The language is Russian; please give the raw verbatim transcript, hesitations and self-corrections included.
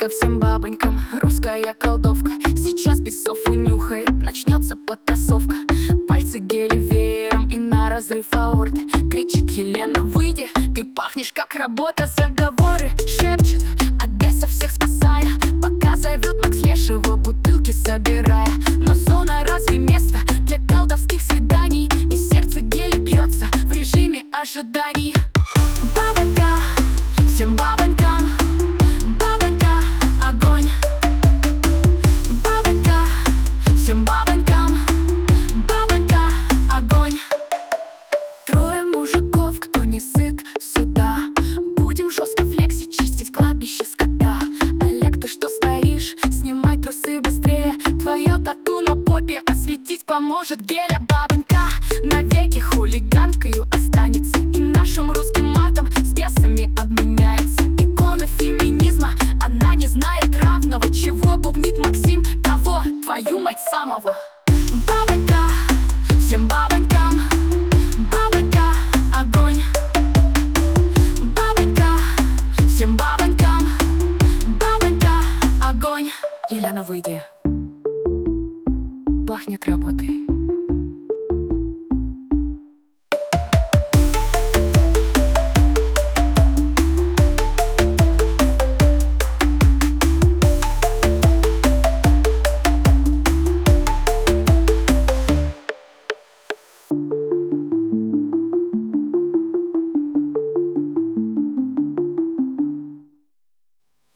Бабонька всем бабонькам, русская колдовка. Сейчас бесов унюхает, начнется потасовка. Пальцы гели веером и на разрыв аорты. Кричит Елена, выйди, ты пахнешь как работа. Заговоры шепчет, от бесов всех спасая. Пока зовет Макс Лешего, бутылки собирая. Но зона разве место для колдовских свиданий? И сердце гели бьется в режиме ожиданий. Бабонька всем бабонькам, бабонька огонь. Бабонька всем бабонькам, бабонька огонь. Трое мужиков, кто не сыт, сюда. Будем жестко флекси чистить кладбище скота. Олег, ты что стоишь? Снимай трусы быстрее. Твое тату на попе осветить поможет геля. Бабонька навеки хулиганкою останется. И нашим русским матом с бесами обменяется. Икона феминизма, она не знает равного. Чего бубнит Максим, того, твою мать самого. Бабонька всем бабонькам, бабонька огонь. Бабонька всем бабонькам, бабонька огонь. Елена, выйди, пахнет работой.